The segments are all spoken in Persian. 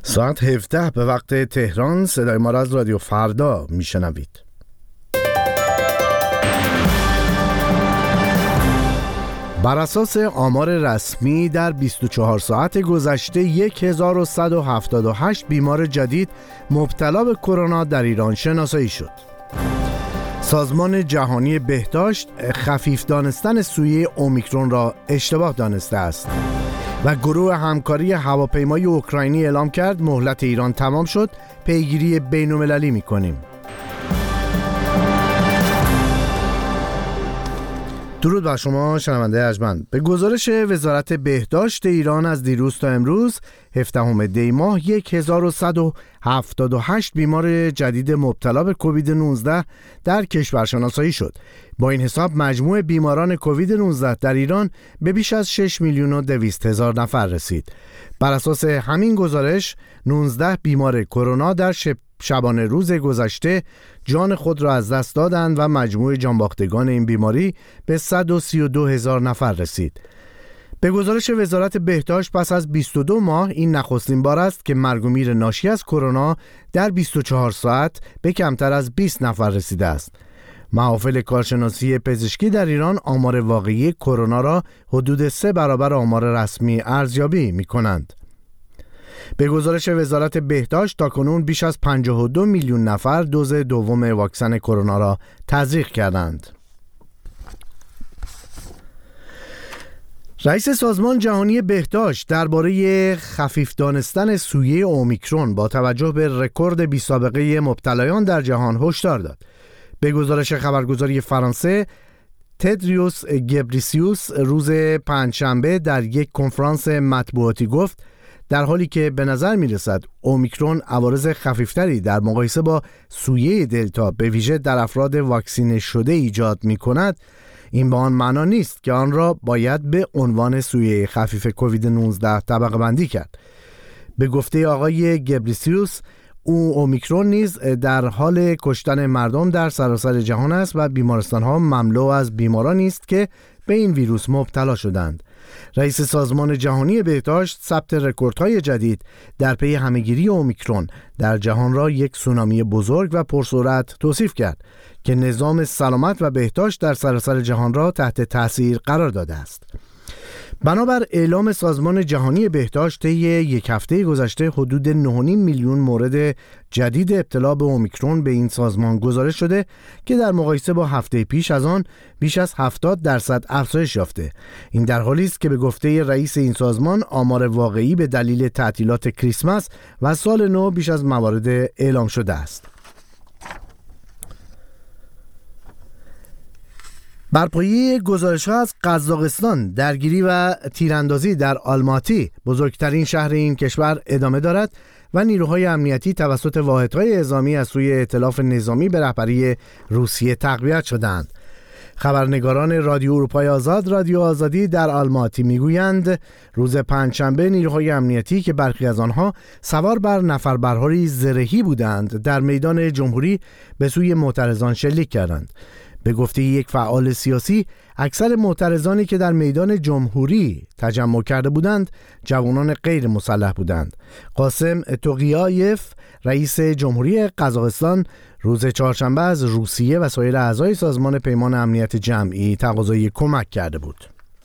ساعت 17 به وقت تهران. صدای ما را از رادیو فردا میشنوید. بر اساس آمار رسمی در 24 ساعت گذشته 1178 بیمار جدید مبتلا به کرونا در ایران شناسایی شد. سازمان جهانی بهداشت خفیف دانستن سویه اومیکرون را اشتباه دانسته است و گروه همکاری هواپیمای اوکراینی اعلام کرد مهلت ایران تمام شد، پیگیری بین‌المللی می‌کنیم. درود بر شما شنونده ارجمند. به گزارش وزارت بهداشت ایران از دیروز تا امروز 17 دی ماه 1178 بیمار جدید مبتلا به کووید 19 در کشور شناسایی شد. با این حساب مجموع بیماران کووید 19 در ایران به بیش از 6,200,000 نفر رسید. بر اساس همین گزارش 19 بیمار کرونا در شبانه روز گذشته جان خود را از دست دادند و مجموع جانباختگان این بیماری به 132,000 نفر رسید. به گزارش وزارت بهداشت پس از 22 ماه این نخستین بار است که مرگ و میر ناشی از کرونا در 24 ساعت به کمتر از 20 نفر رسیده است. محافل کارشناسی پزشکی در ایران آمار واقعی کرونا را حدود 3 برابر آمار رسمی ارزیابی می‌کنند. به گزارش وزارت بهداشت تاکنون بیش از 52 میلیون نفر دوز دوم واکسن کرونا را تزریق کردند. رئیس سازمان جهانی بهداشت درباره خفیف دانستن سویه اومیکرون با توجه به رکورد بی‌سابقه مبتلایان در جهان هشدار داد. به گزارش خبرگزاری فرانسه، تدریوس گبریسیوس روز پنجشنبه در یک کنفرانس مطبوعاتی گفت در حالی که به نظر می رسد اومیکرون عوارض خفیفتری در مقایسه با سویه دلتا به ویژه در افراد واکسینه شده ایجاد می کند، این به آن معنا نیست که آن را باید به عنوان سویه خفیف کووید 19 طبقه بندی کرد. به گفته آقای گبریسیوس، اومیکرون نیز در حال کشتن مردم در سراسر جهان است و بیمارستان‌ها مملو از بیمارانی است که به این ویروس مبتلا شدند. رئیس سازمان جهانی بهداشت ثبت رکوردهای جدید در پی همهگیری اومیکرون در جهان را یک سونامی بزرگ و پرسرعت توصیف کرد که نظام سلامت و بهداشت در سراسر جهان را تحت تاثیر قرار داده است. بنابر اعلام سازمان جهانی بهداشت طی یک هفته گذشته حدود 9.5 میلیون مورد جدید ابتلا به اومیکرون به این سازمان گزارش شده که در مقایسه با هفته پیش از آن بیش از 70% افزایش یافته. این در حالی است که به گفته رئیس این سازمان آمار واقعی به دلیل تعطیلات کریسمس و سال نو بیش از موارد اعلام شده است. بر پایه گزارش‌ها از قزاقستان، درگیری و تیراندازی در آلماتی، بزرگترین شهر این کشور، ادامه دارد و نیروهای امنیتی توسط واحدهای اعزامی از سوی ائتلاف نظامی به رهبری روسیه تقویت شدند. خبرنگاران رادیو اروپای آزاد، رادیو آزادی در آلماتی میگویند روز پنجشنبه نیروهای امنیتی که برخی از آنها سوار بر نفربرهای زرهی بودند در میدان جمهوری به سوی معترضان شلیک کردند. به گفته یک فعال سیاسی، اکثر معترضانی که در میدان جمهوری تجمع کرده بودند جوانان غیر مسلح بودند. قاسم توقیایف، رئیس جمهوری قزاقستان، روز چهارشنبه از روسیه و سایر اعضای سازمان پیمان امنیت جمعی تقاضای کمک کرده بود.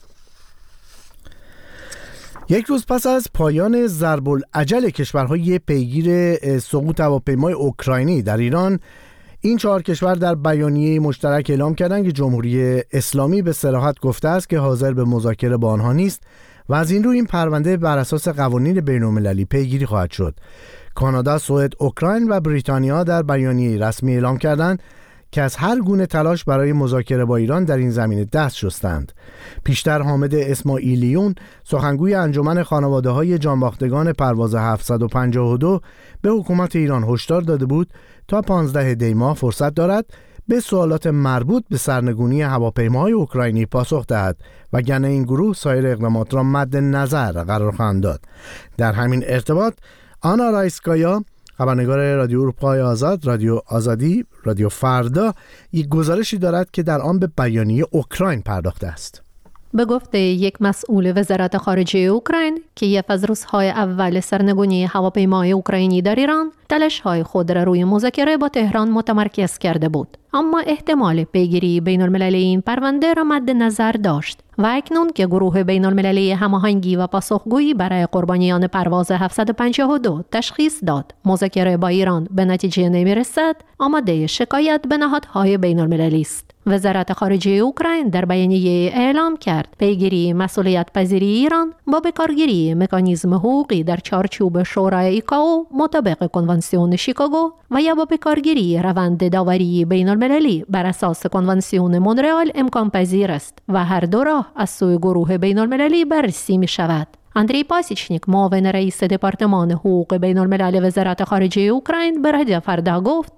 یک روز پس از پایان ضرب الاجل کشورهای پیگیر سقوط هواپیمای اوکراینی در ایران، این 4 کشور در بیانیه مشترک اعلام کردند که جمهوری اسلامی به صراحت گفته است که حاضر به مذاکره با آنها نیست و از این رو این پرونده بر اساس قوانین بین‌المللی پیگیری خواهد شد. کانادا، سوئد، اوکراین و بریتانیا در بیانیه رسمی اعلام کردند که از هر گونه تلاش برای مذاکره با ایران در این زمینه دست شستند. پیشتر حامد اسماعیلیون، سخنگوی انجمن خانواده‌های جانباختگان پرواز 752، به حکومت ایران هشدار داده بود تا 15 دی ماه فرصت دارد به سوالات مربوط به سرنگونی هواپیماهای اوکراینی پاسخ دهد وگرنه این گروه سایر اقدامات را مد نظر قرار خواهند داد. در همین ارتباط آنا رایسکایا، خبرنگار رادیو اروپای آزاد، رادیو آزادی، رادیو فردا، یک گزارشی دارد که در آن به بیانیه اوکراین پرداخته است. به گفته یک مسئول وزارت خارجه اوکراین، کیف از روزهای اول سرنگونی هواپیمای اوکراینی در ایران تلاش‌های خود را روی مذاکره با تهران متمرکز کرده بود، اما احتمال پیگیری بین‌المللی این پرونده را مد نظر داشت و اکنون که گروه بین‌المللی هماهنگی و پاسخگویی برای قربانیان پرواز 752 تشخیص داد مذاکره با ایران به نتیجه نمی‌رسد، آماده شکایت به نهادهای بین‌المللی است. وزارت خارجه اوکراین در بیانیه اعلام کرد پیگیری مسئولیت پذیری ایران با بکارگیری مکانیزم حقوقی در چارچوب شورای ایکائو مطابق کنوانسیون شیکاگو و یا با بکارگیری روند داوری بین‌المللی بر اساس کنوانسیون مونرئال امکان پذیر است و هر دو راه از سوی گروه بین‌المللی بررسی می شود. اندری پاسیچنیک، معاون رئیس دپارتمان حقوق بین‌الملل وزارت خارجه اوکراین، به رادیو فردا گفت: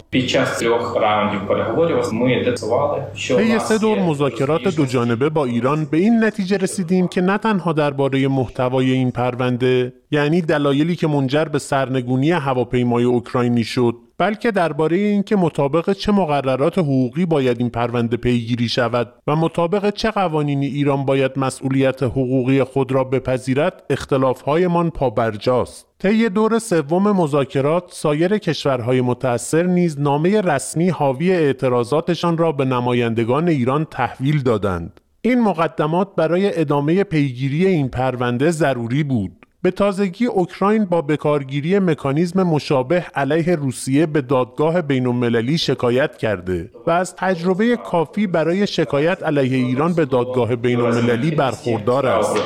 طی 3 دور مذاکرات دوجانبه با ایران به این نتیجه رسیدیم که نه تنها درباره محتوای این پرونده، یعنی دلایلی که منجر به سرنگونی هواپیمای اوکراینی شد، بلکه درباره اینکه مطابق چه مقررات حقوقی باید این پرونده پیگیری شود و مطابق چه قوانینی ایران باید مسئولیت حقوقی خود را بپذیرد، اختلاف‌هایمان پابرجاست. طی دور سوم مذاکرات، سایر کشورهای متأثر نیز نامه رسمی حاوی اعتراضاتشان را به نمایندگان ایران تحویل دادند. این مقدمات برای ادامه پیگیری این پرونده ضروری بود. به تازگی اوکراین با بکارگیری مکانیزم مشابه علیه روسیه به دادگاه بین‌المللی شکایت کرده و از تجربه کافی برای شکایت علیه ایران به دادگاه بین‌المللی برخوردار است.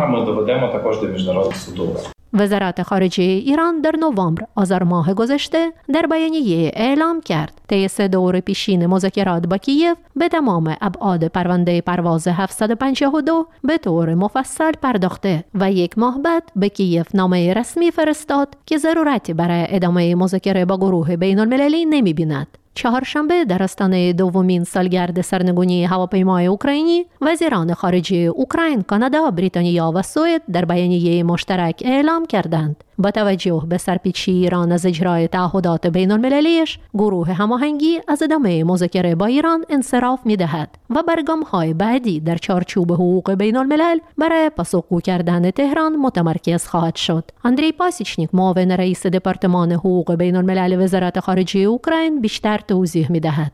وزارت خارجه ایران در نوامبر آذر ماه گذشته در بیانیه اعلام کرد طی 3 دور پیشین مذاکرات با کیف به تمام ابعاد پرونده پرواز 752 به طور مفصل پرداخته و 1 ماه بعد به کیف نامه رسمی فرستاد که ضرورتی برای ادامه مذاکره با گروه بین‌المللی نمی‌بیند. چهارشنبه در آستانه دومین سالگرد سرنگونی هواپیمای اوکراینی، وزیران خارجه اوکراین، کانادا، بریتانیا و سوئد در بیانیه مشترک اعلام کردند با توجه به سرپیچی ایران از اجرای تعهدات بین‌المللیش، گروه هماهنگی از ادامه مذاکره با ایران انصراف می‌دهد و برگام‌های بعدی در چارچوب حقوق بین‌الملل برای پاسخگو کردن تهران متمرکز خواهد شد. اندری پاسیچنیک، معاون رئیس دپارتمان حقوق بین‌الملل وزارت خارجه اوکراین، بیشتر توضیح می‌دهد.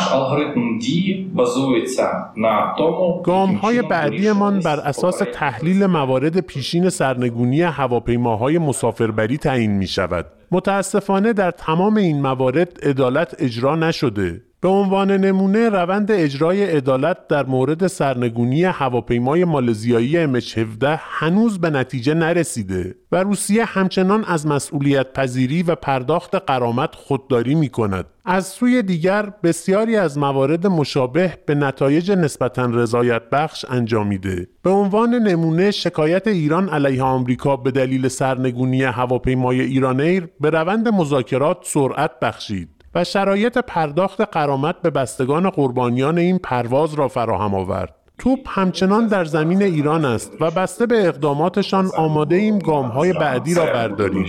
گام‌های بعدیمان بر اساس تحلیل موارد پیشین سرنگونی هواپیماهای مسافربری تعیین می‌شود. متأسفانه در تمام این موارد عدالت اجرا نشده. به عنوان نمونه، روند اجرای عدالت در مورد سرنگونی هواپیمای مالزیایی MH17 هنوز به نتیجه نرسیده و روسیه همچنان از مسئولیت پذیری و پرداخت غرامت خودداری می کند. از سوی دیگر، بسیاری از موارد مشابه به نتایج نسبتاً رضایت بخش انجامیده. به عنوان نمونه، شکایت ایران علیه آمریکا به دلیل سرنگونی هواپیمای ایران ایر به روند مذاکرات سرعت بخشید و شرایط پرداخت غرامت به بستگان قربانیان این پرواز را فراهم آورد. توپ همچنان در زمین ایران است و بسته به اقداماتشان آماده ایم گام‌های بعدی را برداریم.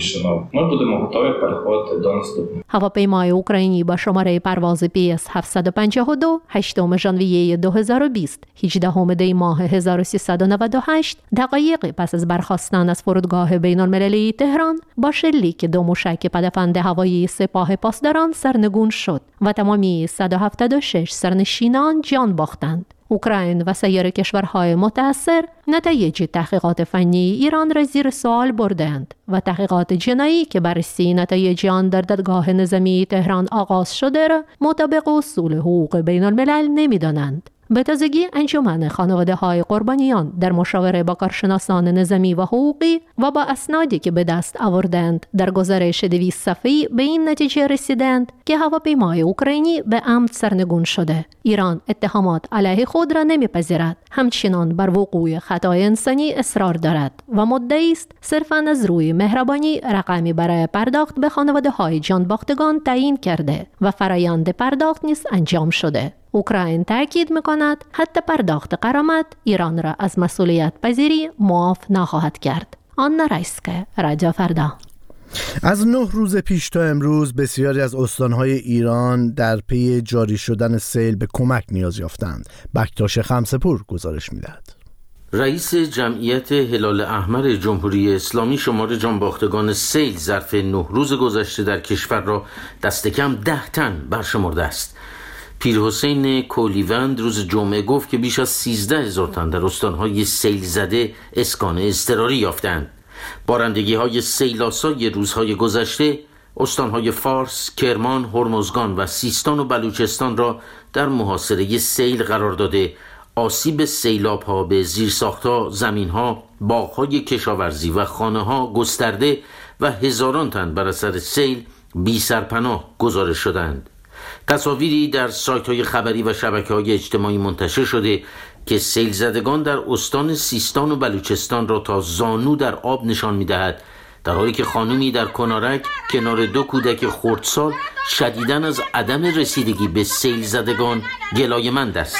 هواپیمای اوکراینی با شماره پرواز PS 752 8 ژانویه 2020 18 دی ماه 1398 دقایق پس از برخاستن از فرودگاه بین‌المللی تهران با شلیک 2 موشک پدافند هوایی سپاه پاسداران سرنگون شد و تمامی 176 سرنشینان جان باختند. اوکراین و سایر کشورهای متأثر نتایج تحقیقات فنی ایران را زیر سوال بردند و تحقیقات جنایی که بررسی نتایج آن در دادگاه نظامی تهران آغاز شده را مطابق اصول حقوق بین‌الملل نمی‌دانند. به تازگی انجمن خانواده‌های قربانیان در مشاوره با کارشناسان نظامی و حقوقی و با اسنادی که به دست آوردند در گزارش 200 صفحه‌ای به این نتیجه رسیدند که هواپیمای اوکراینی به عمد سرنگون شده. ایران اتهامات علیه خود را نمیپذیرد، همچنان بر وقوع خطای انسانی اصرار دارد و مدعی است صرفاً از روی مهربانی رقمی برای پرداخت به خانواده‌های جان باختگان تعیین کرده و فرایند پرداخت نیز انجام شده. اوکراین تاکید می‌کند حتی پرداخت غرامت ایران را از مسئولیت پذیری معاف نخواهد کرد. آنا رایسکه، رادیو فردا. از 9 روز پیش تا امروز بسیاری از استان‌های ایران در پی جاری شدن سیل به کمک نیاز یافتند. بکتاش خمسه‌پور گزارش می‌دهد. رئیس جمعیت هلال احمر جمهوری اسلامی شمار جانباختگان سیل ظرف 9 روز گذشته در کشور را دست کم 10 تن برشمرده است. پیرحسین کولیوند روز جمعه گفت که بیش از 13,000 تن در استانهای سیل زده اسکان اضطراری یافتند. بارندگی‌های سیل‌آسای روزهای گذشته استانهای فارس، کرمان، هرمزگان و سیستان و بلوچستان را در محاصره سیل قرار داده آسیب سیلاب‌ها به زیرساخت‌ها، زمین‌ها، باغ‌های کشاورزی و خانه‌ها گسترده و هزاران تن بر اثر سیل بی سرپناه گزارش شدند. تصاویری در سایت‌های خبری و شبکه‌های اجتماعی منتشر شده که سیل زدگان در استان سیستان و بلوچستان را تا زانو در آب نشان می‌دهد، در حالی که خانمی در کنارک کنار 2 کودک خردسال شدیداً از عدم رسیدگی به سیل زدگان گلایه‌مند است.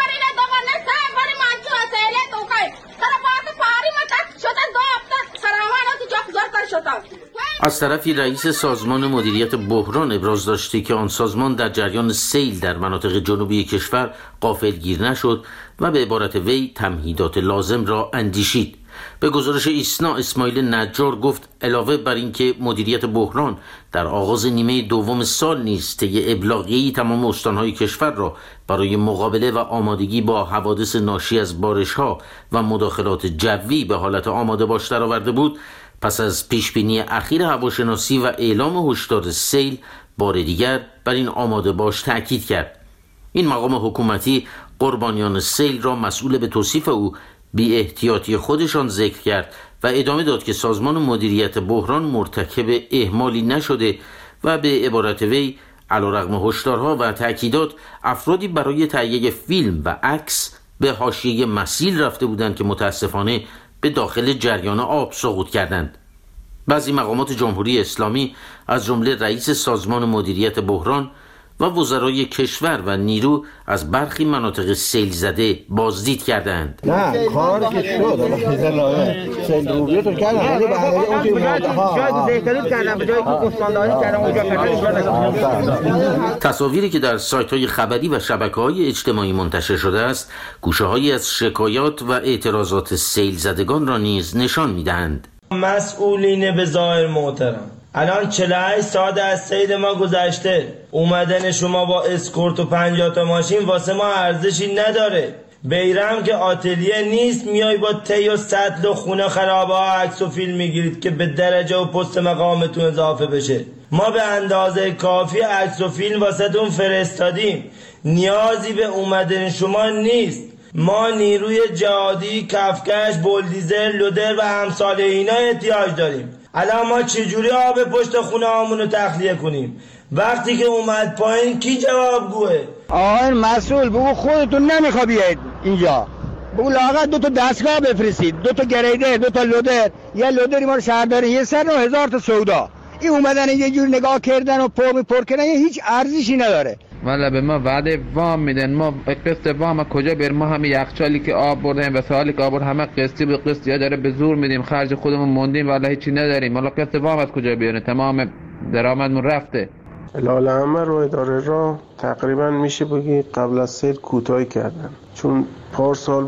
از طرفی رئیس سازمان مدیریت بحران ابراز داشته که آن سازمان در جریان سیل در مناطق جنوبی کشور غافلگیر نشد و به عبارت وی تمهیدات لازم را اندیشید. به گزارش ایسنا اسماعیل نجار گفت علاوه بر اینکه مدیریت بحران در آغاز نیمه دوم سال نیز طی ابلاغیه‌ای تمام استان‌های کشور را برای مقابله و آمادگی با حوادث ناشی از بارش‌ها و مداخلات جوی به حالت آماده باش درآورده بود، پس از پیشبینی اخیر هواشناسی و اعلام هشدار سیل بار دیگر بر این آماده باش تأکید کرد. این مقام حکومتی قربانیان سیل را مسئول به توصیف او بی احتیاطی خودشان ذکر کرد و ادامه داد که سازمان مدیریت بحران مرتکب اهمالی نشده و به عبارت وی علیرغم هشدارها و تأکیدات افرادی برای تهیه فیلم و عکس به حاشیه مسیل رفته بودند که متاسفانه به داخل جریان آب سقوط کردند. بعضی مقامات جمهوری اسلامی از جمله رئیس سازمان مدیریت بحران و وزرای کشور و نیرو از برخی مناطق سیل زده بازدید کردند. نه کار که شد سیل روبیه تو کردن ولی برای اون شاید بهتری کردن به جایی که استانداری کردن. تصاویری که در سایت‌های خبری و شبکه‌های اجتماعی منتشر شده است گوشه‌هایی از شکایات و اعتراضات سیل زدگان را نیز نشان می‌دهند. مسئولین به ظاهر محترم، الان 48 ساعت از سیل ما گذشته، اومدن شما با اسکورت و 50 تا ماشین واسه ما ارزشی نداره. بیرم که آتلیه نیست میای با تی و سطل و خونه خرابه ها عکس و فیلم میگیرید که به درجه و پست مقامتون اضافه بشه. ما به اندازه کافی عکس و فیلم واسه تون فرستادیم، نیازی به اومدن شما نیست. ما نیروی جهادی، کفکش، بولدیزر، لودر و همسال اینا احتیاج داریم. الان ما چجوری آب پشت خونه هامونو تخلیه کنیم؟ وقتی که اومد پایین کی جوابگوه؟ آقای مسئول بگو خودتون نمیخوا بیاید اینجا، بگو لااقل 2 تا دستگاه بفرستید، 2 تا گریدر، 2 تا لودر، یه لودری ما رو شهرداری یه سر 9000 تا سودا. این اومدن یه جور نگاه کردن و پر کردن هیچ ارزشی نداره. والا به ما وعده وام میدن، ما قسط وام کجا بریم؟ ما همه یخچالی که آب بردیم و سالی که آب برد همه قسطی به قسطی داره به زور میدیم، خرج خودمون موندیم والا هیچی نداریم. والا قسط وام از کجا بیاریم؟ تمام درآمدمون رفته. هلال احمر و اداره را تقریبا میشه بگی قبل از سیل کوتاهی کردن، چون پارسال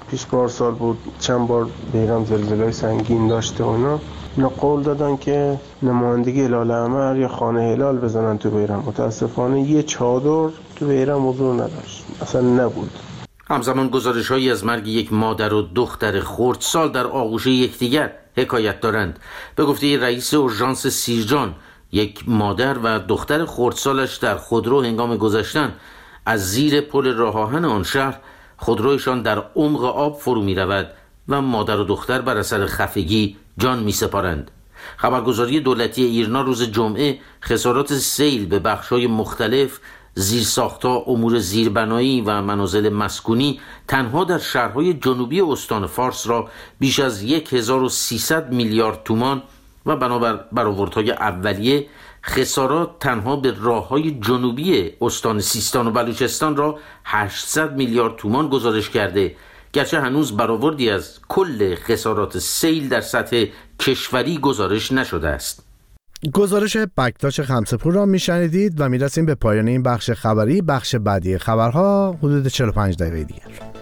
بود چند بار بیرم زلزله‌ای سنگین داشته اونا قول دادن که نمایندگی هلال احمر یا خانه هلال بزنن تو بیرم. متاسفانه یه چادر تو بیرم حضور نداشت، اصلا نبود. همزمان گزارش‌هایی از مرگ یک مادر و دختر خردسال در آغوش یکدیگر حکایت دارند. به گفته رئیس اورژانس سیرجان، یک مادر و دختر خردسالش در خودرو هنگام گذشتن از زیر پل راه آهن آن شهر خودرویشان در عمق آب فرو می رود و مادر و دختر بر اثر خفگی جان می سپارند. خبرگزاری دولتی ایرنا روز جمعه خسارات سیل به بخش‌های مختلف، زیرساخت‌ها، امور زیربنایی و منازل مسکونی تنها در شهرهای جنوبی استان فارس را بیش از 1300 میلیارد تومان و بنابر برآوردهای اولیه خسارات تنها به راه‌های جنوبی استان سیستان و بلوچستان را 800 میلیارد تومان گزارش کرده، گرچه هنوز برآوردی از کل خسارات سیل در سطح کشوری گزارش نشده است. گزارش بکتاش خمسه‌پور را میشنیدید و میرسیم به پایان این بخش خبری. بخش بعدی خبرها حدود 45 دقیقه دیگر.